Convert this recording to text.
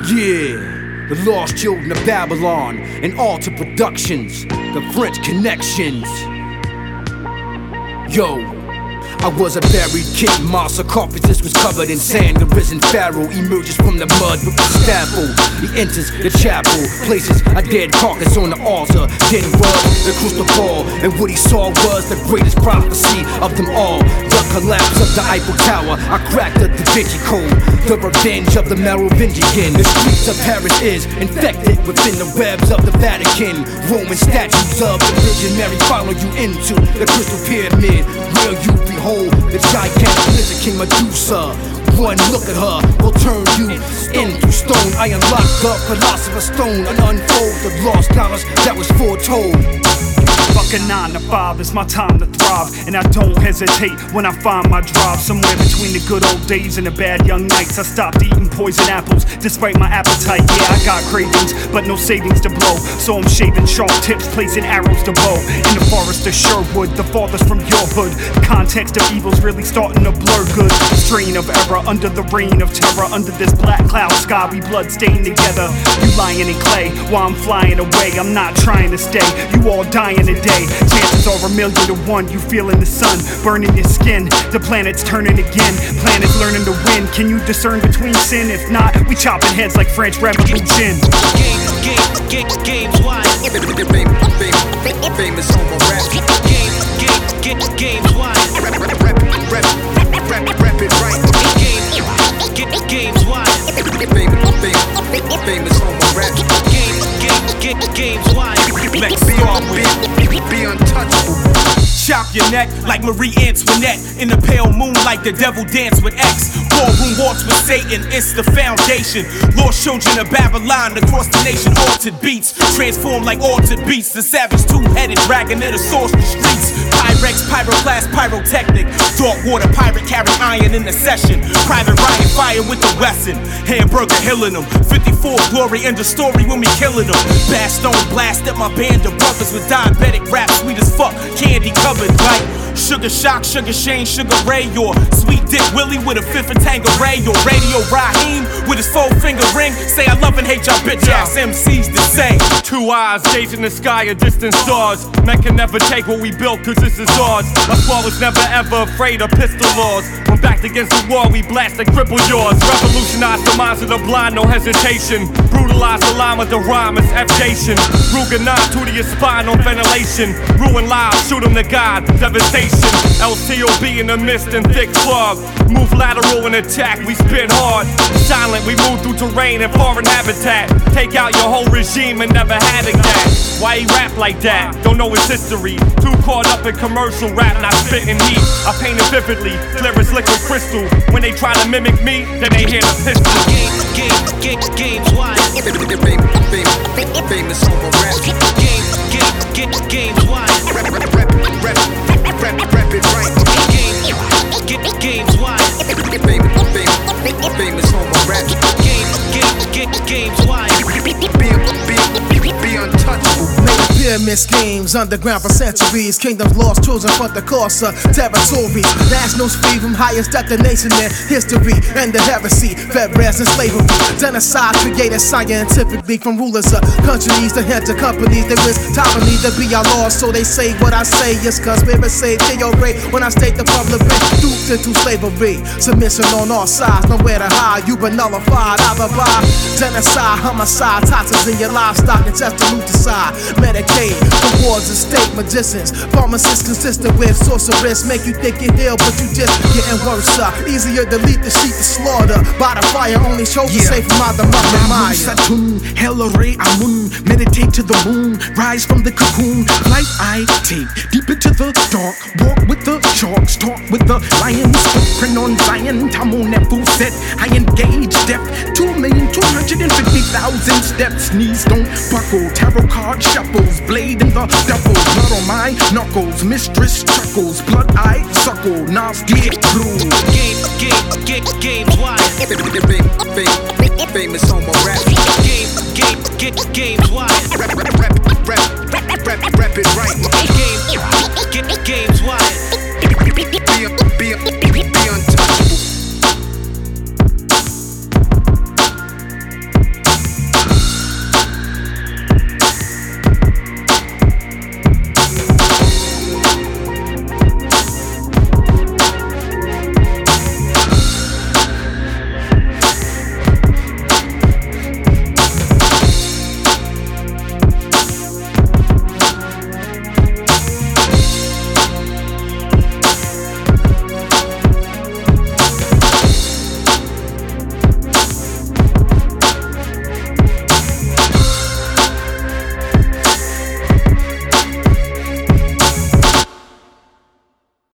Yeah, the lost children of Babylon and Alter Productions, the French Connections. Yo, I was a buried kid, my sarcophagus was covered in sand. The risen pharaoh emerges from the mud with the scaffold. He enters the chapel, places a dead carcass on the altar. Then rubbed the crystal ball, and what he saw was the greatest prophecy of them all. The collapse of the Eiffel Tower, I cracked the Da Vinci Code. The revenge of the Merovingian. The streets of Paris is infected within the webs of the Vatican. Roman statues of the Virgin Mary follow you into the Crystal Pyramid, where you behold the gigantic lizard king Medusa. One look at her will turn you into stone. I unlock the philosopher's stone and unfold the lost dollars that was foretold. Fuck a 9 to 5, it's my time to thrive. And I don't hesitate when I find my drive. Somewhere between the good old days and the bad young nights, I stopped eating poison apples despite my appetite. Yeah, I got cravings, but no savings to blow. So I'm shaving sharp tips, placing arrows to bow. In the forest of Sherwood, the farthest from your hood. The context of evil's really starting to blur good. Strain of error under the reign of terror. Under this black cloud sky, we bloodstained together. You lying in clay while I'm flying away. I'm not trying to stay, you all dying today. Chances are 1,000,000 to 1, you feeling the sun burning your skin. The planet's turning again, planets learning to win. Can you discern between sin? If not, we chopping heads like French Revolution. Games wide. Famous on my rap. Games wide. Rap it right. Games wide. Famous on my rap. Games wide. Let's start with be untouchable. chop your neck like Marie Antoinette. In the pale moonlight, the devil dance with X. Ballroom walks with Satan, it's the foundation. Lost children of Babylon across the nation. Altered beats, transformed like altered beasts. The savage two-headed dragon that assaults the streets. Pyrex, pyroclast, pyrotechnic. Dark water pirate carry iron in the session. Private Ryan fire with the Wesson. Hamburger hilling them. 54 glory in the story when we killing them. Bastone blast at my band of brothers with diabetic rap, sweet as fuck, candy covered like Sugar Shock, Sugar Shane, Sugar Ray, or Sweet Dick Willie with a fifth of Tangeray, or Radio Raheem with his 4-finger ring. Say I love and hate y'all bitch ass MCs the same. Two eyes gazing the sky of distant stars. Men can never take what we built cause this is ours. My squad was never ever afraid of pistol laws. When backed against the wall we blast and cripple yours. Revolutionize the minds of the blind, no hesitation. Brutalize the line with the rhyme, it's F-Jation. Ruger 9 to your spine on ventilation. Ruin lives, shoot him to God, devastation. LCOB in the mist and thick fog. Move lateral and attack, we spin hard. Silent, we move through terrain and foreign habitat. Take out your whole regime and never had a gat. Why he rap like that? Don't know his history. Too caught up in commercial rap, not spitting heat. I paint it vividly, clear as liquid crystal. When they try to mimic me, then they hear the pistol. Games wide. Famous on my rap. Games wide. Rap it right. Games wide. Famous on my rap. Games wide. Be untouchable. Pyramid schemes, underground for centuries. Kingdoms lost, chosen for the course of territories. National freedom, highest destination in history. And the heresy, fed rest and slavery. Genocide created scientifically from rulers of countries to head to companies. There is tyranny to be our laws, so they say what I say is conspiracy theory. When I state the public been duped into slavery. Submission on all sides, nowhere to hide. You've been nullified, alibi. Genocide, homicide, toxins in your livestock and test the lucicide. Medicaid, rewards and state magicians. Pharmacists consistent with sorcerers. Make you think you're healed, but you just getting worse. Easier to lead the sheep to slaughter. By the fire, only chosen safe from the mother Maya. Satun, Helore Amun, meditate to the moon, rise from the cocoon. Life I take deep into the dark. Walk with the sharks, talk with the lions. Footprint on Zion, Tamun and set. I engage depth, 2,250,000 steps. Knees don't buckle, tarot card shuffles, blade in the duffel. Blood on my knuckles, mistress chuckles. Blood I suckle, Nas get blue. Games wide. Famous on my rap. Games wide. Rap it right. Games wide. Be